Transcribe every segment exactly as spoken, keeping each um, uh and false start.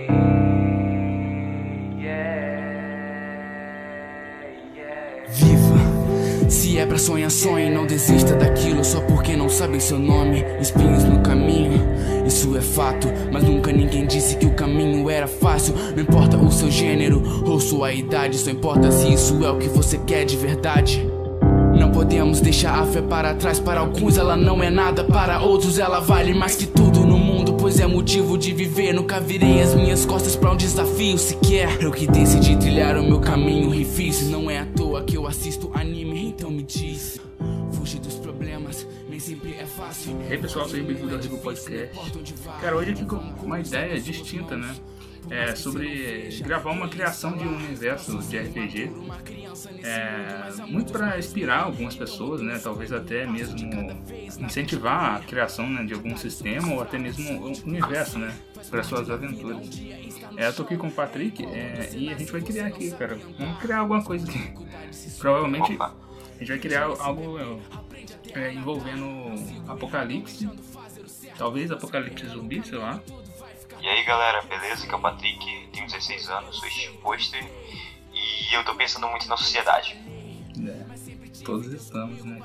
Viva! Se é pra sonhar, sonhe, não desista daquilo só porque não sabe seu nome. Espinhos no caminho, isso é fato, mas nunca ninguém disse que o caminho era fácil. Não importa o seu gênero ou sua idade, só importa se isso é o que você quer de verdade. Não podemos deixar a fé para trás. Para alguns ela não é nada, para outros ela vale mais que tudo no mundo, pois é motivo de viver. Nunca virei as minhas costas pra um desafio sequer. Eu que decidi trilhar o meu caminho e fiz. Não é à toa que eu assisto anime, então me diz. Fugir dos problemas nem sempre é fácil. E aí pessoal, sejam bem-vindos ao Rigo Podcast. Cara, hoje aqui com uma ideia distinta, né? É sobre gravar uma criação de um universo de R P G, é, muito para inspirar algumas pessoas, né? Talvez até mesmo incentivar a criação, né, de algum sistema ou até mesmo um universo, né, para suas aventuras. É, eu tô aqui com o Patrick é, e a gente vai criar aqui, cara. Vamos criar alguma coisa aqui. Provavelmente a gente vai criar algo é, envolvendo apocalipse, talvez apocalipse zumbi, sei lá. E aí galera, beleza? Aqui é o Patrick, tenho dezesseis anos, sou shitposter e eu tô pensando muito na sociedade. É, todos estamos, né,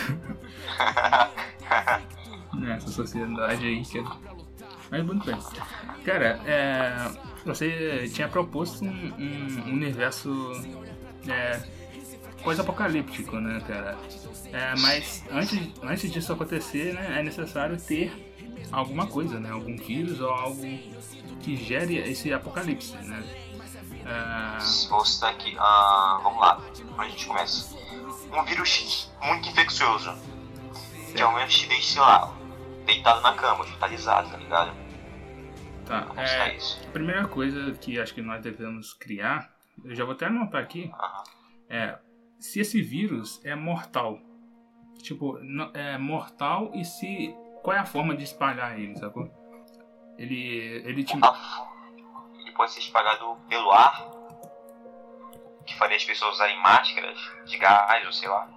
cara? Nessa sociedade aí que é... Mas muito bem. Cara, é... você tinha proposto um, um universo é... pós-apocalíptico, né, cara? É, mas antes, antes disso acontecer, né, é necessário ter alguma coisa, né? Algum vírus ou algo que gere esse apocalipse, né? Uh... Vou citar aqui, uh, vamos lá, onde a gente começa? Um vírus muito infeccioso, certo. Que ao menos te deixa, sei lá, deitado na cama, hospitalizado, tá ligado? Tá, é, a primeira coisa que acho que nós devemos criar, eu já vou até anotar aqui, uh-huh. é se esse vírus é mortal. Tipo, é mortal e se... Qual é a forma de espalhar ele, sacou? Ele, ele te... Ele pode ser espalhado pelo ar, que faria as pessoas usarem máscaras de gás ou sei lá.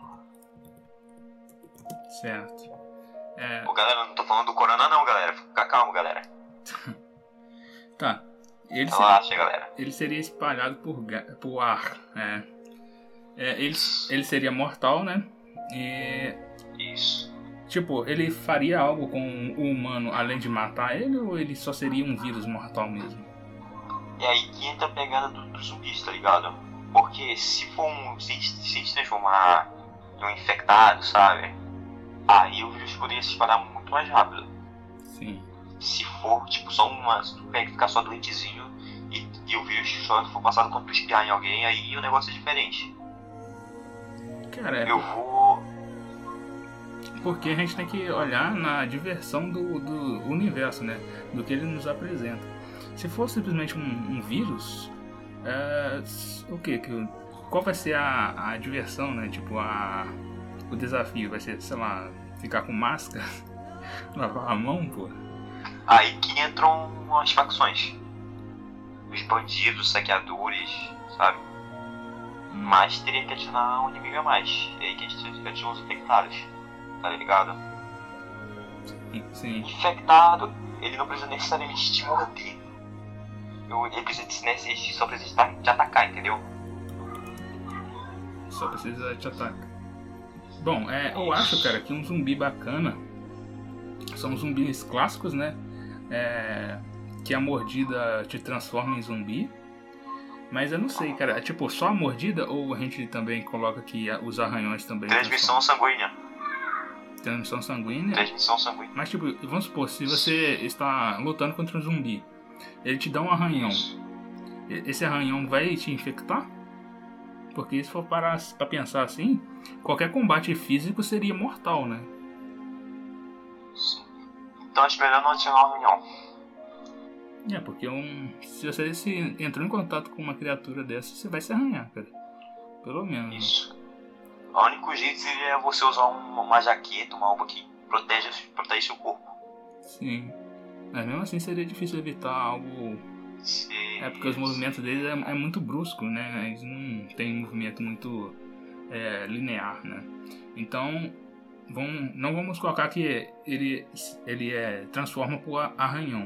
Certo. É... Pô, galera, não tô falando do corona não, galera. Fica calmo, galera. Tá. Ele Relaxa, seria... galera. Ele seria espalhado por, ga... por ar. É. É, ele... ele seria mortal, né? E... Isso. Tipo, ele faria algo com o humano além de matar ele, ou ele só seria um vírus mortal mesmo? E aí que entra a pegada dos do zumbis, tá ligado? Porque se for um. Se, se se transformar em um infectado, sabe? Aí o vírus poderia se espalhar muito mais rápido. Sim. Se for, tipo, só uma. Se tu pega e ficar só doentezinho e, e o vírus só for passado quando tu espiar em alguém, aí o negócio é diferente. Cara, é... Eu vou. Porque a gente tem que olhar na diversão do, do universo, né? Do que ele nos apresenta. Se for simplesmente um, um vírus, é, o que? Qual vai ser a, a diversão, né? Tipo, a, o desafio vai ser, sei lá, ficar com máscara, lavar a mão, pô. Aí que entram as facções, os bandidos, os saqueadores, sabe? Mas teria que adicionar um inimigo a mais. E aí que a gente adiciona os infectados. Tá ligado? Sim. Infectado, ele não precisa necessariamente te morder. Ele precisa te, só precisa te atacar, entendeu? Só precisa te atacar. Bom, é, eu acho, cara, que um zumbi bacana são zumbis clássicos, né? É, que a mordida te transforma em zumbi. Mas eu não sei, cara. É tipo só a mordida ou a gente também coloca que os arranhões também? Transmissão sanguínea. Transmissão sanguínea. Transmissão sanguínea. Mas tipo, vamos supor, se você está lutando contra um zumbi, ele te dá um arranhão. Esse arranhão vai te infectar? Porque se for parar pra pensar assim, qualquer combate físico seria mortal, né? Sim. Então acho melhor não adicionar um arranhão. É, porque um, se você se entrou em contato com uma criatura dessa, você vai se arranhar, cara. Pelo menos. Isso. O único jeito seria você usar uma, uma jaqueta, uma roupa que protege, protege seu corpo. Sim. Mas mesmo assim seria difícil evitar algo... Sim. É porque os movimentos deles é, é muito brusco, né? Eles não tem um movimento muito é, linear, né? Então, vamos, não vamos colocar que ele, ele é, transforma por arranhão.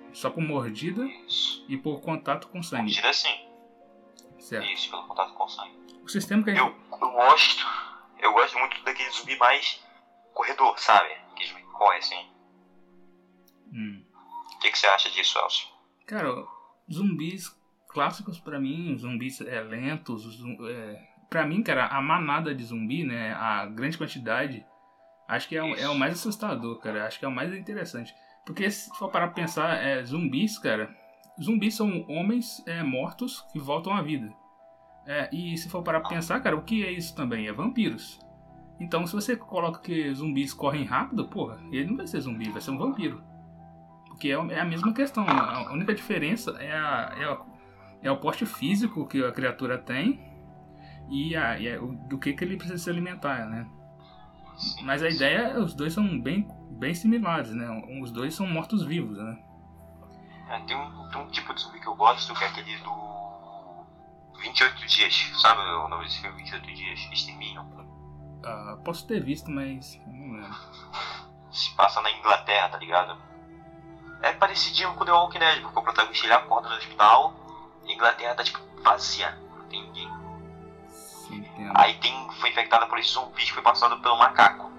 Só por mordida Isso. e por contato com sangue. Mordida sim. Certo. Isso, pelo contato com sangue. O sistema que a gente... Eu, eu gosto. Eu gosto muito daquele zumbi mais corredor, sabe? Aquele zumbi que corre assim. Hum. O que, que você acha disso, Elcio? Cara, zumbis clássicos pra mim, zumbis é, lentos, zum, é, pra mim, cara, a manada de zumbi, né, a grande quantidade, acho que é, o- é o mais assustador, cara, acho que é o mais interessante. Porque se for parar pra pensar, é, zumbis, cara, zumbis são homens é, mortos que voltam à vida. É, e se for parar pra pensar, cara, o que é isso também? É vampiros. Então, se você coloca que zumbis correm rápido, porra, ele não vai ser zumbi, vai ser um vampiro. Porque é é a mesma questão. A única diferença é, a, é, a- é o porte físico que a criatura tem e, a, e a- o, do que, que ele precisa se alimentar, né? Sim, Mas a sim. ideia, os dois são bem, bem similares, né? Os dois são mortos-vivos, né? É, tem, um, tem um tipo de zumbi que eu gosto, que é aquele do vinte e oito dias, sabe o nome desse filme, vinte e oito dias, Extermínio? Ah, posso ter visto, mas não lembro. Se passa na Inglaterra, tá ligado? É parecidinho com The Walking Dead, porque o protagonista ele acorda no hospital e a Inglaterra tá tipo vazia, não tem ninguém. Sim, entendo. Aí tem, foi infectada por esse zumbi que foi passado pelo macaco.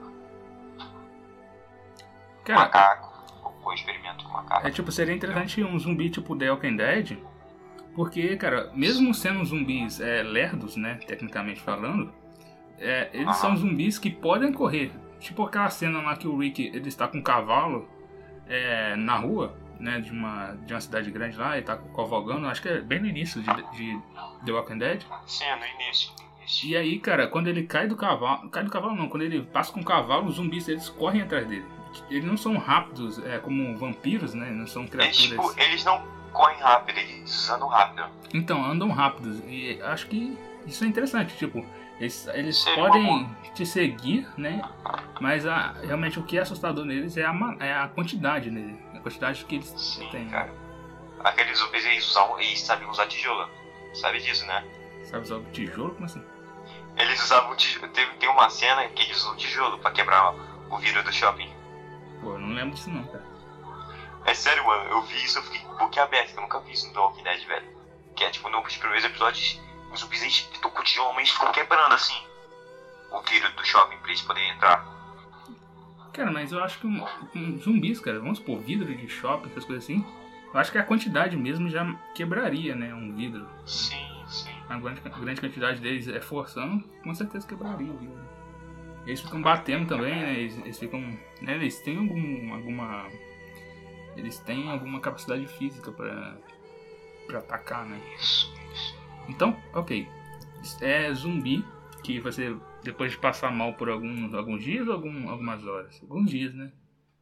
O Cara, macaco, foi o experimento com o macaco. é tipo, seria interessante um zumbi tipo The Walking Dead, porque, cara, mesmo sendo zumbis é, lerdos, né, tecnicamente falando, é, eles são zumbis que podem correr. Tipo aquela cena lá que o Rick ele está com um cavalo é, na rua, né, de uma, de uma cidade grande lá, e tá cavalgando, acho que é bem no início de, de The Walking Dead. Sim, no início. no início. E aí, cara, quando ele cai do cavalo, cai do cavalo não, quando ele passa com o cavalo, os zumbis eles correm atrás dele. Eles não são rápidos, é, como vampiros, né, não são Eles, criaturas... tipo, eles não correm rápido, eles andam rápido. Então, andam rápidos. E acho que isso é interessante. Tipo, eles, eles Seria podem uma te seguir, né? Mas a, realmente o que é assustador neles é a, ma- é a quantidade nele. A quantidade que eles Sim, têm. cara. Aqueles zumbis eles, usam, eles sabem usar tijolo. Sabe disso, né? Sabe usar o tijolo? Como assim? Eles usavam tijolo. Tem, tem uma cena que eles usam tijolo pra quebrar o vidro do shopping. Pô, eu não lembro disso não, cara. É sério, mano, eu vi isso, eu fiquei boquiaberto, eu nunca vi isso no The Walking Dead, velho. Que é tipo, nos primeiros episódios, os zumbis eles ficam com o tijolo, mas ficam quebrando assim o vidro do shopping pra eles poderem entrar. Cara, mas eu acho que um, um zumbis, cara, vamos supor, vidro de shopping, essas coisas assim. Eu acho que a quantidade mesmo já quebraria, né? Um vidro. Sim, sim. A grande, a grande quantidade deles é forçando, com certeza quebraria o vidro. Eles ficam batendo também, né? Eles, eles ficam. Né? Eles têm algum, alguma. Eles têm alguma capacidade física pra, pra atacar, né? Isso, isso. Então, ok. É zumbi que você, depois de passar mal por alguns, alguns dias ou algum, algumas horas? Alguns dias, né?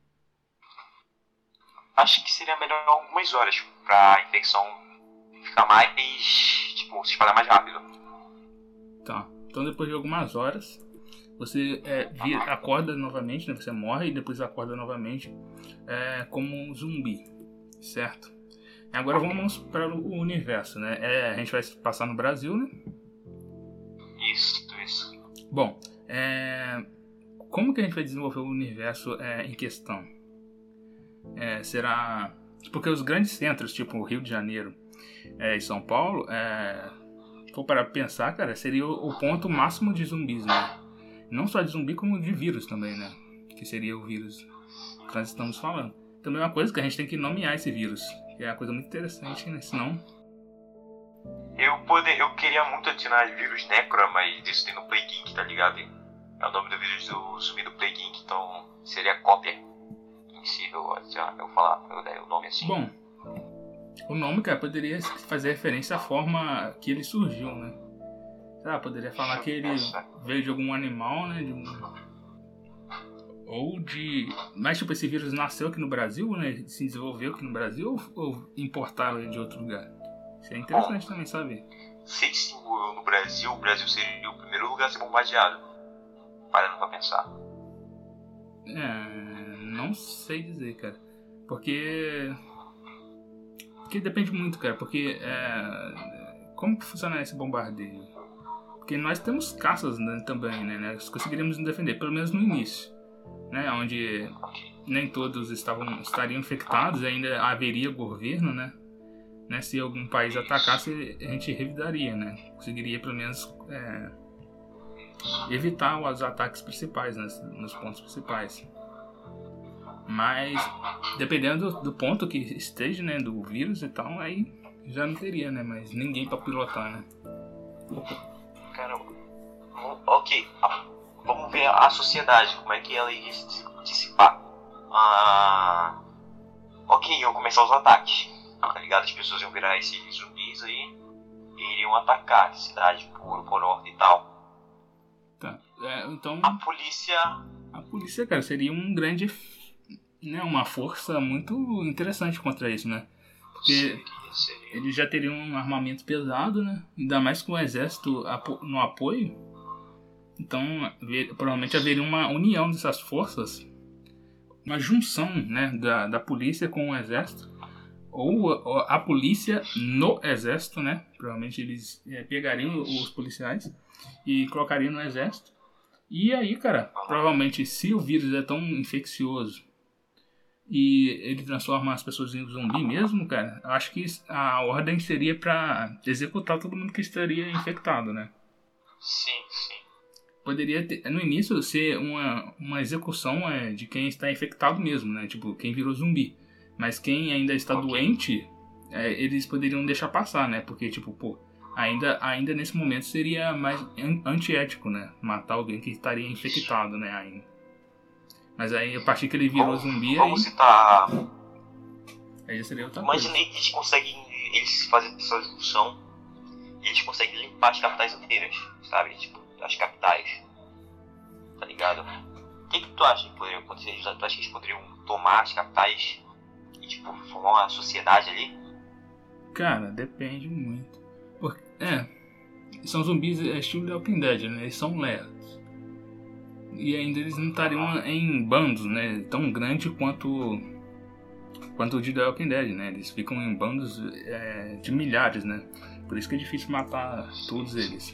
Acho que seria melhor algumas horas pra infecção ficar mais, tipo, se espalhar mais rápido. Tá. Então depois de algumas horas, você é, vira, acorda novamente, né? Você morre e depois acorda novamente é, como um zumbi, certo? Agora vamos para o universo, né? É, a gente vai passar no Brasil, né? Isso, isso. Bom, é, como que a gente vai desenvolver o universo é, em questão? É, será... Porque os grandes centros, tipo Rio de Janeiro é, e São Paulo, é, se for para pensar, cara, seria o, o ponto máximo de zumbis, né? Não só de zumbi, como de vírus também, né? Que seria o vírus que nós estamos falando. Também é uma coisa que a gente tem que nomear esse vírus, que é uma coisa muito interessante, né? Senão... Eu, poder, eu queria muito adicionar vírus Necro, mas isso tem no Plague Inc, tá ligado? É o nome do vírus do zumbi do Plague Inc, então seria cópia em si, eu, eu falar eu der o nome assim. Bom, o nome, cara, poderia fazer referência à forma que ele surgiu, né? Ah, poderia falar que ele veio de algum animal, né? De um... Ou de... Mas, tipo, esse vírus nasceu aqui no Brasil, né? Se desenvolveu aqui no Brasil ou, ou importaram ele de outro lugar? Isso é interessante Bom, também saber. Se ele se desenvolveu no Brasil, o Brasil seria o primeiro lugar a ser bombardeado. Parando pra pensar. É... Não sei dizer, cara. Porque... Porque depende muito, cara. Porque... É... Como que funciona esse bombardeio? Porque nós temos caças, né, também, né? Nós conseguiríamos nos defender, pelo menos no início. Né? Onde nem todos estavam, estariam infectados, ainda haveria governo, né? né? Se algum país atacasse, a gente revidaria, né? Conseguiria pelo menos é, evitar os ataques principais, né? Nos pontos principais. Mas, dependendo do, do ponto que esteja, né? Do vírus e tal, aí já não teria, né? Mas ninguém pra pilotar, né? Caramba. Ok, vamos ver a sociedade, como é que ela iria se dissipar. Ah, ok, iam começar os ataques, tá ligado? As pessoas iam virar esses zumbis aí e iriam atacar a cidade por, por ordem e tal. Tá, é, então... A polícia... A polícia, cara, seria um grande... Né, uma força muito interessante contra isso, né? Porque seria, seria. eles já teriam um armamento pesado, né? Ainda mais com o exército no apoio. Então, provavelmente haveria uma união dessas forças, uma junção, né, da, da polícia com o exército, ou a, a polícia no exército, né? Provavelmente eles é, pegariam os policiais e colocariam no exército. E aí, cara, provavelmente se o vírus é tão infeccioso e ele transforma as pessoas em zumbi mesmo, cara, eu acho que a ordem seria pra executar todo mundo que estaria infectado, né? Sim, sim. Poderia ter, no início, ser uma, uma execução é, de quem está infectado mesmo, né? Tipo, quem virou zumbi. Mas quem ainda está okay. doente, é, eles poderiam deixar passar, né? Porque, tipo, pô, ainda, ainda nesse momento seria mais antiético, né? Matar alguém que estaria infectado, né? Ainda. Mas aí, a partir que ele virou vamos, zumbi, vamos aí... citar... Aí já seria outra Imagina coisa. que eles conseguem, eles fazem essa execução e eles conseguem limpar as capitais inteiras, sabe? Tipo, as capitais, tá ligado? O que, que tu acha que poderia acontecer? Tu acha que eles poderiam tomar as capitais e, tipo, formar uma sociedade ali? Cara, depende muito. Porque, é, são zumbis é estilo The Walking Dead, né? Eles são lerdos. E ainda eles não estariam em bandos, né? Tão grande quanto, quanto o de The Walking Dead, né? Eles ficam em bandos é, de milhares, né? Por isso que é difícil matar todos eles.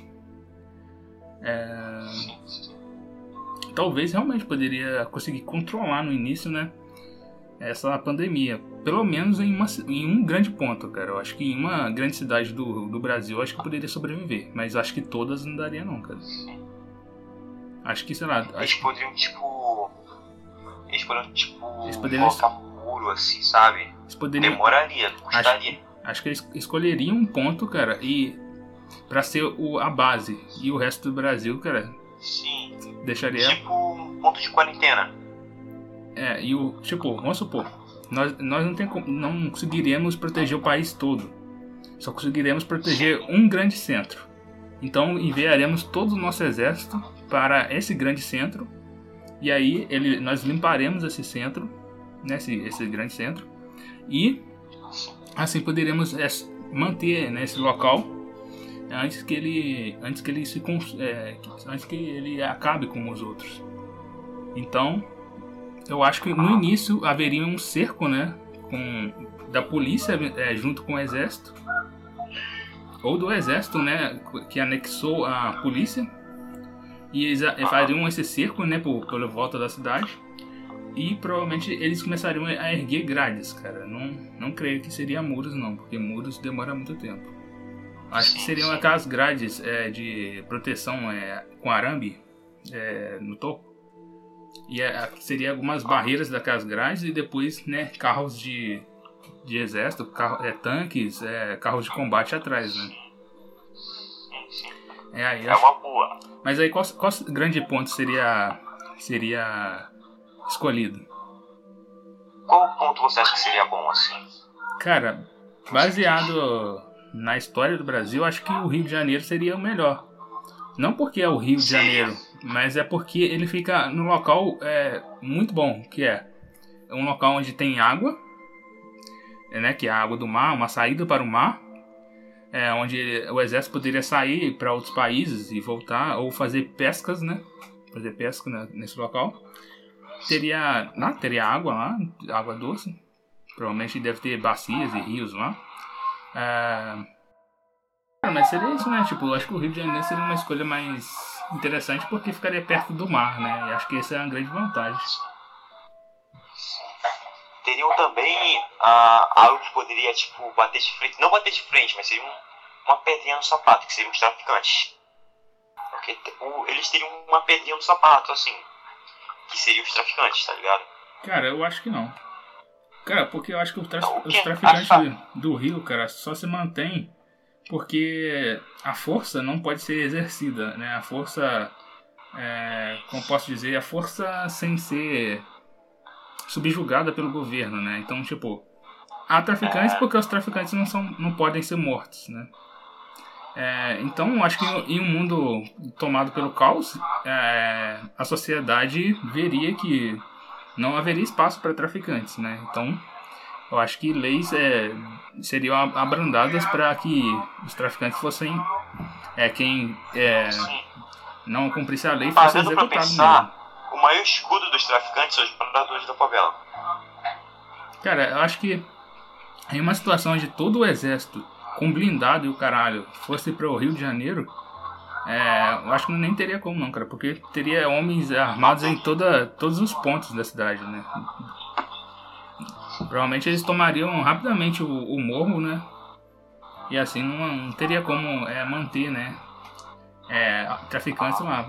É... Talvez realmente poderia conseguir controlar no início, né, essa pandemia, pelo menos em, uma, em um grande ponto, cara. Eu acho que em uma grande cidade do, do Brasil, eu acho que poderia sobreviver, mas eu acho que todas não daria não, cara. Acho que, sei lá... Eles acho... poderiam, tipo... Eles poderiam, tipo, eles poderiam... colocar muro, assim, sabe? Eles poderiam... Demoraria, custaria. Acho, acho que eles escolheriam um ponto, cara, e... pra ser o, a base. E o resto do Brasil, cara... Sim. Deixaria... Tipo um ponto de quarentena. É, e o... Tipo, vamos supor... Nós, nós não, tem, não conseguiremos proteger o país todo. Só conseguiremos proteger um grande centro. Então enviaremos todo o nosso exército para esse grande centro. E aí ele, nós limparemos esse centro, né, esse, esse grande centro. E assim poderemos é, manter, né, esse local antes que ele, antes que ele se é, antes que ele acabe com os outros. Então, eu acho que no início haveria um cerco, né, com, da polícia é, junto com o exército, ou do exército, né, que anexou a polícia, e eles fariam esse cerco, né, por, pela volta da cidade, e provavelmente eles começariam a erguer grades, cara. Não, não creio que seria muros, não, porque muros demora muito tempo. Acho que seriam aquelas grades é, de proteção é, com arame é, no topo. E é, seria algumas barreiras daquelas grades e depois, né, carros de, de exército, carro, é, tanques, é, carros de combate atrás, né? É, aí, é uma boa. Mas aí qual, qual grande ponto seria, seria escolhido? Qual ponto você acha que seria bom, assim? Cara, baseado na história do Brasil, acho que o Rio de Janeiro seria o melhor. Não porque é o Rio de Janeiro, mas é porque ele fica no local é, muito bom, que é um local onde tem água, né, que é a água do mar, uma saída para o mar, é, onde o exército poderia sair para outros países e voltar, ou fazer pescas, né, fazer pesca né, nesse local. Teria, lá, teria água lá, água doce, provavelmente deve ter bacias e rios lá. É... Mas seria isso, né? Tipo, eu acho que o Rio de Janeiro seria uma escolha mais interessante porque ficaria perto do mar, né? E acho que essa é uma grande vantagem. teriam também uh, algo que poderia, tipo, bater de frente. Não bater de frente, mas seria um, uma pedrinha no sapato, que seriam os traficantes. Porque o, eles teriam uma pedrinha no sapato, assim, que seriam os traficantes, tá ligado? Cara, eu acho que não. Cara, porque eu acho que o traf... então, os traficantes do, do Rio, cara, só se mantém porque a força não pode ser exercida, né? A força, é, como posso dizer, a força sem ser subjugada pelo governo, né? Então, tipo, há traficantes porque os traficantes não, são, não podem ser mortos, né? É, então, eu acho que em um mundo tomado pelo caos, é, a sociedade veria que não haveria espaço para traficantes, né? Então, eu acho que leis é, seriam abrandadas para que os traficantes fossem é, quem é, não cumprisse a lei fosse executado. Parando pra pensar, o maior escudo dos traficantes são os moradores da favela. Cara, eu acho que em uma situação onde todo o exército com blindado e o caralho fosse para o Rio de Janeiro, é, eu acho que nem teria como não, cara, porque teria homens armados em toda, todos os pontos da cidade, né? Provavelmente eles tomariam rapidamente o, o morro, né? E assim não, não teria como é, manter, né? É, traficantes lá.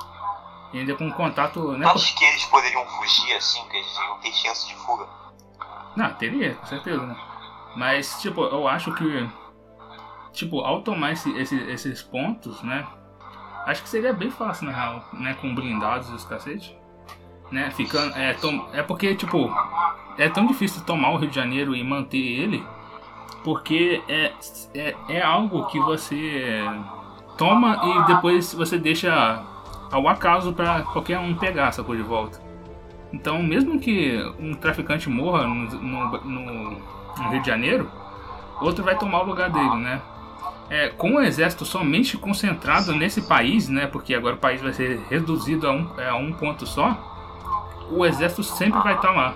E ainda com contato, né? Acho que eles poderiam fugir assim, que eles iam ter chance de fuga. Não, teria, com certeza, né? Mas, tipo, eu acho que, tipo, ao tomar esse, esse, esses pontos, né? Acho que seria bem fácil, na real, né? Com blindados e os cacetes. Né? Ficando, é, tom, é porque, tipo, é tão difícil tomar o Rio de Janeiro e manter ele, porque é, é, é algo que você toma e depois você deixa ao acaso para qualquer um pegar, sacou, de volta. Então, mesmo que um traficante morra no, no, no, no Rio de Janeiro, outro vai tomar o lugar dele, né? É, com o exército somente concentrado nesse país, né? Porque agora o país vai ser reduzido a um, a um ponto só. O exército sempre vai estar lá.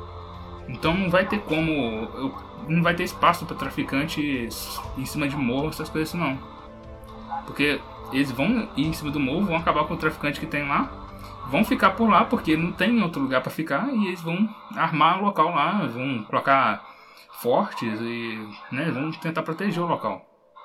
Então não vai ter como, não vai ter espaço para traficantes em cima de morro, essas coisas assim, não. Porque eles vão ir em cima do morro, vão acabar com o traficante que tem lá, vão ficar por lá porque não tem outro lugar para ficar, e eles vão armar o local lá, vão colocar fortes e, né, vão tentar proteger o local.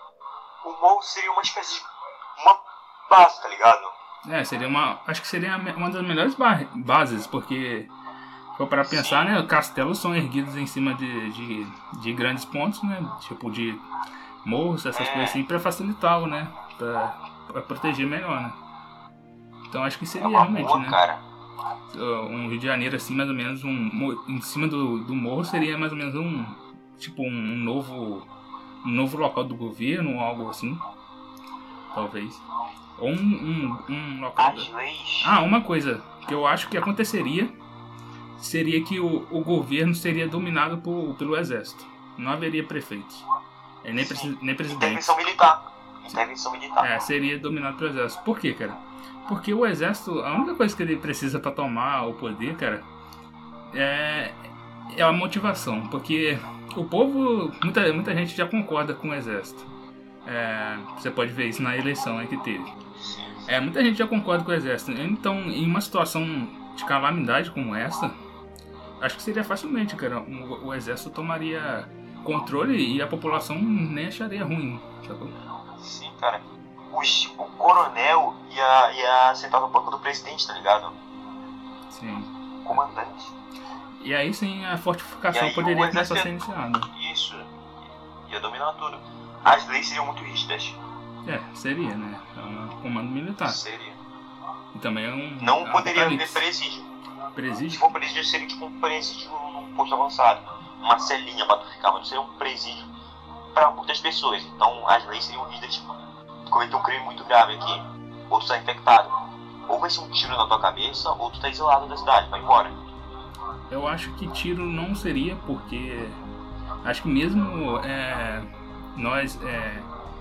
O morro seria uma espécie de uma base, tá ligado? É, seria uma, acho que seria uma das melhores bases, porque for para pensar, né, castelos são erguidos em cima de, de, de grandes pontos, né, tipo de morros, essas é. coisas assim, para facilitar, né, para proteger melhor, né. Então acho que seria é realmente, boa, né, cara. Um Rio de Janeiro assim, mais ou menos, um, em cima do, do morro seria mais ou menos um, tipo um, um novo, um novo local do governo ou algo assim, talvez. Ou um, um, um local... Ah, uma coisa que eu acho que aconteceria seria que o, o governo seria dominado por, pelo exército. Não haveria prefeitos. É, nem, presi, nem presidente. Intervenção militar. Intervenção militar. É, seria dominado pelo exército. Por quê, cara? Porque o exército, a única coisa que ele precisa para tomar o poder, cara, é, é a motivação. Porque o povo, muita, muita gente já concorda com o exército. É, você pode ver isso na eleição aí que teve. É, muita gente já concorda com o exército. Então, em uma situação de calamidade como essa, acho que seria facilmente, cara, o, o exército tomaria controle e a população nem acharia ruim, sabe? Sim, cara. Os, o coronel ia, ia sentar no banco do presidente, tá ligado? Sim. Comandante. E aí sim a fortificação poderia começar a ser iniciada. Isso. Ia dominar tudo. As leis seriam muito rígidas. É, seria, né? É um comando militar. Seria. E também é um... Não poderia haver presídio. Presídio? Se for presídio, seria tipo um presídio num posto avançado. Uma celinha pra tu ficar, mas não seria um presídio pra muitas pessoas. Então as leis seriam rígidas, tipo, tu cometeu um crime muito grave aqui, ou tu tá infectado. Ou vai ser um tiro na tua cabeça, ou tu tá isolado da cidade, vai embora. Eu acho que tiro não seria, porque acho que mesmo é, nós... É,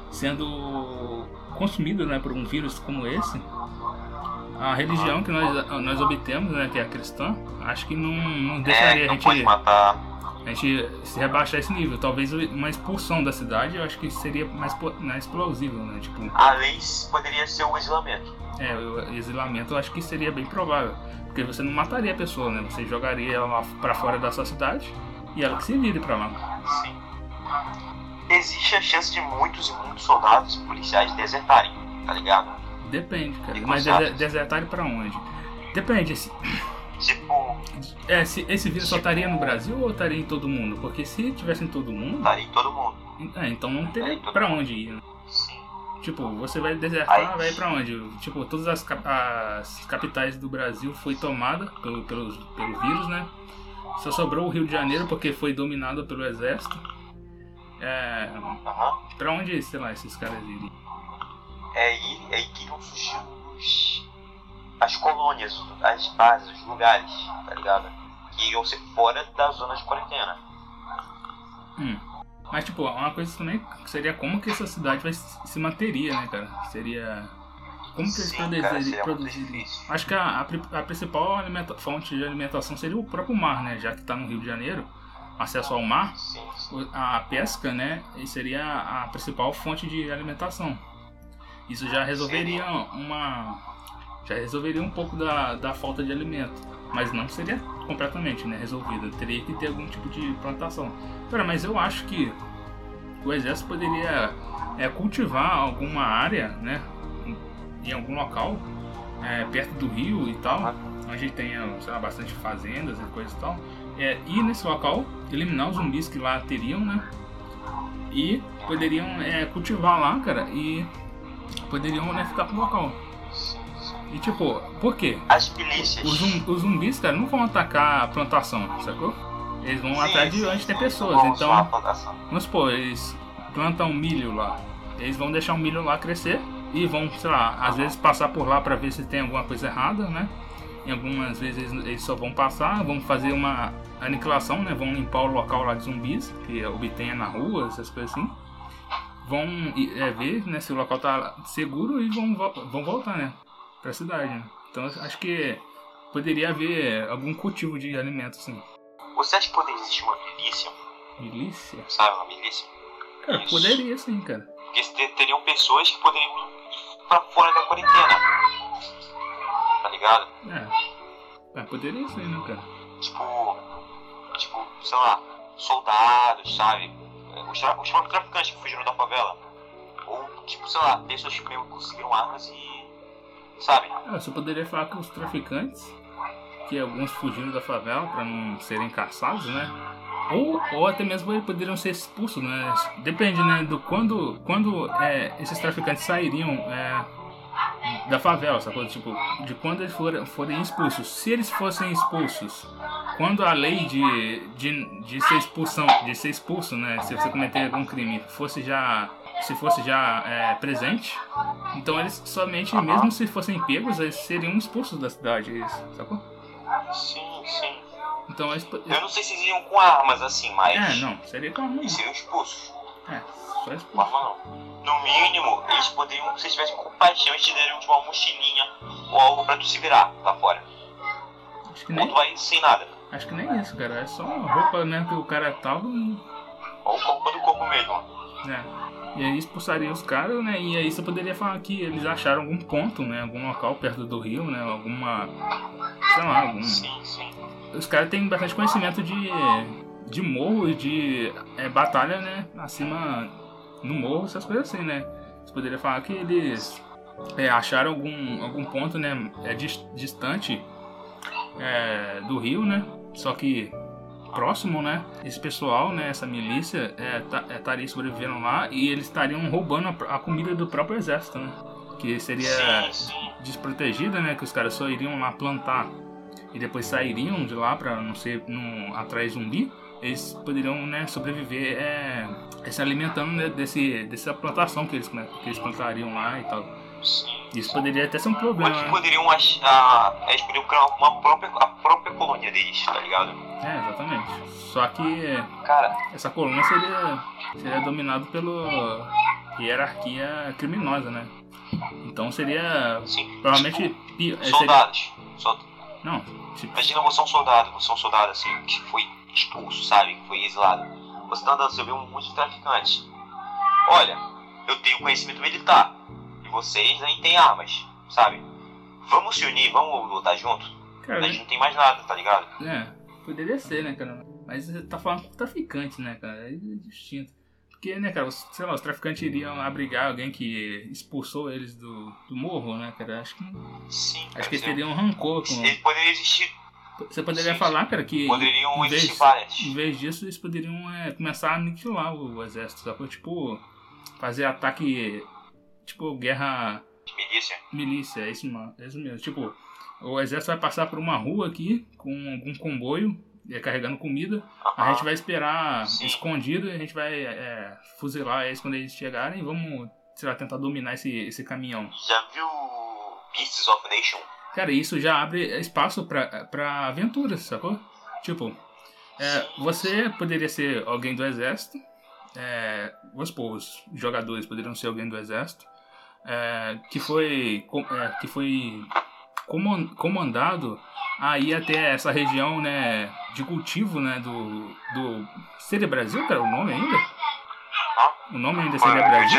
sendo consumido, né, por um vírus como esse, a religião que nós, nós obtemos, né, que é a cristã, acho que não, não deixaria é, não a gente... pode matar. A gente se rebaixar esse nível. Talvez uma expulsão da cidade eu acho que seria mais, mais plausível, né? Tipo, a lei poderia ser o exilamento. É, o exilamento eu acho que seria bem provável. Porque você não mataria a pessoa, né? Você jogaria ela lá pra fora da sua cidade e ela que se vire pra lá. Sim. Existe a chance de muitos e muitos soldados policiais desertarem, tá ligado? Depende, cara. E Mas você de- desertarem pra onde? Depende. Se, Tipo, é, se esse vírus só estaria no Brasil ou estaria em todo mundo? Porque se tivesse em todo mundo, estaria em todo mundo. é, então não teria Estaria em todo pra mundo. onde ir, né? Sim. Tipo, você vai desertar, Aí- vai pra onde? Tipo, todas as, cap- as capitais do Brasil foi tomada pelo, pelo, pelo vírus, né? Só sobrou o Rio de Janeiro porque foi dominado pelo exército. É, Aham. pra onde, sei lá, esses caras iriam? É aí, é aí que iam surgir os, as colônias, as bases, os lugares, tá ligado? Que iriam ser fora da zona de quarentena. Hum. Mas, tipo, uma coisa também seria como que essa cidade vai se se manteria, né, cara? Seria... Como que eles Sim, produziri- cara, seria muito produziriam? difícil. Acho que a, a, pri- a principal alimenta- fonte de alimentação seria o próprio mar, né? Já que tá no Rio de Janeiro, acesso ao mar, Sim, sim. o- a pesca, né? E seria a principal fonte de alimentação. Isso já resolveria uma... Já resolveria um pouco da, da falta de alimento. Mas não seria completamente, né, resolvida. Teria que ter algum tipo de plantação. Cara, mas eu acho que o exército poderia é, cultivar alguma área, né, em algum local, é, perto do rio e tal, onde tenha, sei lá, bastante fazendas e coisas e tal, é, ir nesse local, eliminar os zumbis que lá teriam, né, e poderiam é, cultivar lá, cara, e poderiam, né, ficar pro local. E tipo, por quê? As milícias. Os, zum- os zumbis, cara, não vão atacar a plantação, sacou? Eles vão Sim, atrás de sim, onde tem sim, pessoas, vão usar a então... plantação. Vamos supor, eles plantam milho lá. Eles vão deixar o milho lá crescer e vão, sei lá, às vezes passar por lá pra ver se tem alguma coisa errada, né? Em algumas vezes eles, eles só vão passar, vão fazer uma aniquilação, né? Vão limpar o local lá de zumbis que obtenha na rua, essas coisas assim. Vão é, ver, né, se o local tá seguro e vão, vo- vão voltar, né? Pra cidade, né? Então acho que poderia haver algum cultivo de alimentos, assim. Você acha que poderia existir uma milícia? Milícia? Sabe, uma milícia? Cara, Isso. poderia sim, cara. Porque te- teriam pessoas que poderiam ir pra fora da quarentena. Tá ligado? É. É, poderia sim, né, cara? Tipo, tipo, sei lá, soldados, sabe? Os, tra os traficantes que fugiram da favela. Ou, tipo, sei lá, pessoas que mesmo conseguiram armas e, sabe? É, você poderia falar que os traficantes, que alguns fugiram da favela para não serem caçados, né? Ou, ou até mesmo eles poderiam ser expulsos, né? Depende, né? Do quando, quando é, esses traficantes sairiam é, da favela, sacou? Tipo, de quando eles forem, forem expulsos. Se eles fossem expulsos, quando a lei de, de, de ser expulsão, de ser expulso, né? Se você cometer algum crime, fosse já, se fosse já é, presente, então eles somente, mesmo se fossem pegos, eles seriam expulsos da cidade, sacou? Sim, sim. Então eles, Eu não sei se eles iam com armas assim, mas. é, não, seria com arma. Eles seriam expulsos. É, só Com expulso. arma não. No mínimo, eles poderiam, se eles tivessem compaixão, eles te dariam tipo, uma mochilinha ou algo pra tu se virar lá fora. Acho que Ou nem, tu vai sem nada. acho que nem isso, cara. É só a roupa mesmo que o cara tava e... Ou o corpo do corpo mesmo. É. E aí expulsaria os caras, né? E aí você poderia falar que eles acharam algum ponto, né? Algum local perto do rio, né? Alguma... Sei lá, algum... Sim, sim. Os caras têm bastante conhecimento de... De morro e de é, batalha, né? Acima... No morro, essas coisas assim, né? Você poderia falar que eles... É, acharam algum, algum ponto, né? É, dis, distante... É, do rio, né? Só que... próximo, né? Esse pessoal, né? Essa milícia é, tá, é, estaria sobrevivendo lá e eles estariam roubando a, a comida do próprio exército, né? Que seria Sim, sim. desprotegida, né? Que os caras só iriam lá plantar e depois sairiam de lá pra não ser não atrair zumbi. Eles poderiam, né? Sobreviver é, é, se alimentando, né, desse dessa plantação que eles que eles plantariam lá e tal. Sim. Isso poderia até ser um problema, Eles né? poderiam achar. Eles poderiam criar uma própria, a própria colônia deles, tá ligado? É, exatamente. Só que Cara, essa colônia seria, seria dominada pela hierarquia criminosa, né? Então seria sim. provavelmente pi- é, seria, Soldados. Soldados. não, tipo, Imagina você é um soldado, você é um soldado assim, que foi expulso, sabe? Que foi exilado. Você tá andando, você vê um monte de traficantes. Olha, eu tenho conhecimento militar. E vocês aí têm armas, sabe? Vamos se unir, vamos lutar junto. Cara, a gente não tem mais nada, tá ligado? É, poderia ser, né, cara? Mas você tá falando com traficante, né, cara? É distinto. Porque, né, cara, os, sei lá, os traficantes iriam abrigar alguém que expulsou eles do, do morro, né, cara? Acho que. Sim, acho que eles teriam um rancor com. Ele poderia existir. Você poderia sim, falar, cara, que. Poderiam em vez, existir várias. Em vez disso, eles poderiam é, começar a aniquilar o, o exército, sabe? Tipo, fazer ataque. Tipo, guerra. Milícia. Milícia, é isso, é isso mesmo. Tipo, o exército vai passar por uma rua aqui com algum comboio é, carregando comida. Uh-huh. A gente vai esperar sim, escondido e a gente vai é, fuzilar eles quando eles chegarem e vamos, sei lá, tentar dominar esse, esse caminhão. Já viu Beasts of Nation? Cara, isso já abre espaço pra, pra aventuras, sacou? Tipo, é, você poderia ser alguém do exército, é, vamos supor, os jogadores poderiam ser alguém do exército, é, que foi, é, que foi comandado a ir até essa região, né, de cultivo, né, do, do... Seria Brasil, cara, o nome ainda? O nome ainda seria Brasil?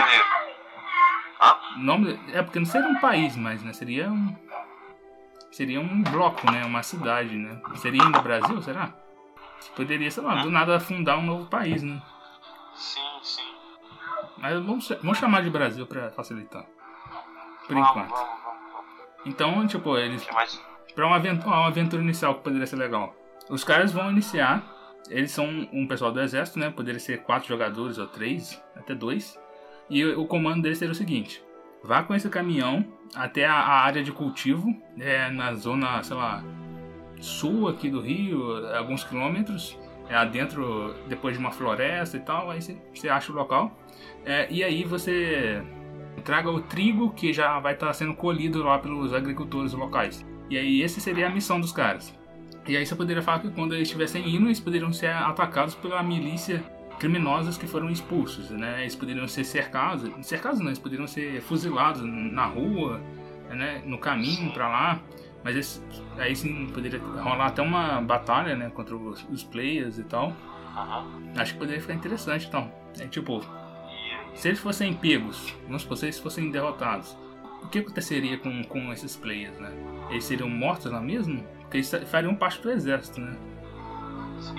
O nome, é porque não seria um país, mas, né, seria um... Seria um bloco, né? Uma cidade, né? Seria ainda Brasil, será? Poderia, sei lá, do nada fundar um novo país, né? Sim, sim. Mas vamos, vamos chamar de Brasil pra facilitar. Por enquanto. Vamos, vamos, vamos. Então, tipo, eles... Pra uma aventura, uma aventura inicial que poderia ser legal. Os caras vão iniciar... Eles são um pessoal do exército, né? Poderia ser quatro jogadores ou três, até dois. E o comando deles seria o seguinte... Vá com esse caminhão até a, a área de cultivo, é, na zona, sei lá, sul aqui do Rio, alguns quilômetros, é, adentro, depois de uma floresta e tal, aí você acha o local. É, e aí você traga o trigo que já vai estar tá sendo colhido lá pelos agricultores locais. E aí essa seria a missão dos caras. E aí você poderia falar que quando eles estivessem indo, eles poderiam ser atacados pela milícia criminosos que foram expulsos, né? Eles poderiam ser cercados, cercados não, eles poderiam ser fuzilados na rua, né? No caminho pra lá, mas eles, aí sim poderia rolar até uma batalha, né? Contra os, os players e tal. Uhum. Acho que poderia ficar interessante, então. É tipo, se eles fossem pegos, vamos supor, se eles fossem derrotados, o que aconteceria com, com esses players, né? Eles seriam mortos lá mesmo? Porque eles fariam parte do exército, né? Sim.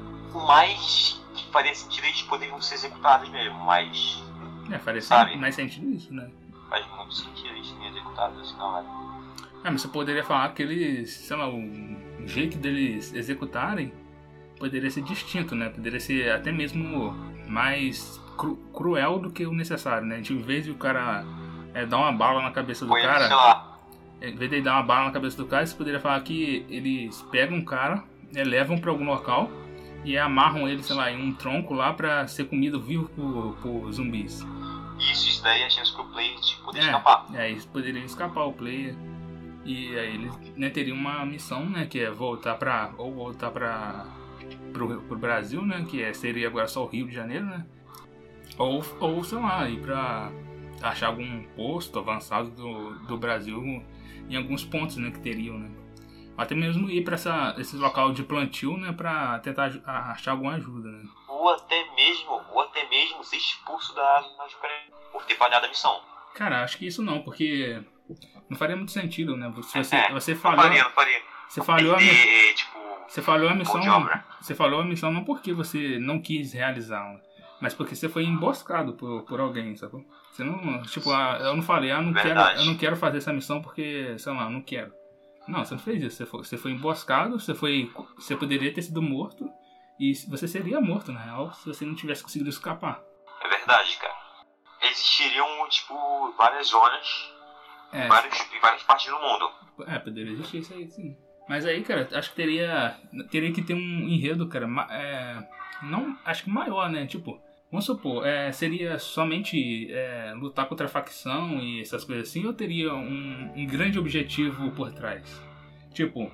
Mas que faria sentido eles poderiam ser executados mesmo, mas... É, faria sabe? mais sentido isso, né? Faz muito sentido eles serem executados assim na hora. É, mas você poderia falar que eles, sei lá, o jeito deles executarem poderia ser distinto, né? Poderia ser até mesmo mais cru, cruel do que o necessário, né? Em vez de o cara é, dar uma bala na cabeça do Foi cara... sei lá. Em vez de ele dar uma bala na cabeça do cara, você poderia falar que eles pegam um cara, né, levam pra algum local... E amarram ele, sei lá, em um tronco lá pra ser comido vivo por, por zumbis. Isso, isso daí é a chance pro player de poder é, escapar. É, eles poderiam escapar o player. E aí eles, né, teriam uma missão, né, que é voltar pra... Ou voltar pra... Pro, pro Brasil, né, que é, seria agora só o Rio de Janeiro, né. Ou, ou sei lá, ir pra achar algum posto avançado do, do Brasil em alguns pontos, né, que teriam, né. Até mesmo ir para esse local de plantio, né, para tentar achar alguma ajuda, né? Ou até mesmo, ou até mesmo ser expulso da Ucrânia por ter falhado a missão. Cara, acho que isso não, porque não faria muito sentido, né? Se você, é, você falhou, não faria, não faria. Você falhou a ter, tipo, você falhou a missão, obra. Você falou a missão não porque você não quis realizá-la, mas porque você foi emboscado por, por alguém, sacou? Você não, tipo, ah, eu não falei, ah, não quero, eu não quero fazer essa missão porque, sei lá, eu não quero. Não, você não fez isso. Você foi, você foi emboscado, você, foi, você poderia ter sido morto e você seria morto, na real, se você não tivesse conseguido escapar. É verdade, cara. Existiriam, tipo, várias zonas é. em, vários, em várias partes do mundo. É, poderia existir isso aí, sim. Mas aí, cara, acho que teria, teria que ter um enredo, cara, é, não, acho que maior, né? Tipo, vamos supor, é, seria somente é, lutar contra a facção e essas coisas assim, ou teria um, um grande objetivo por trás? Tipo,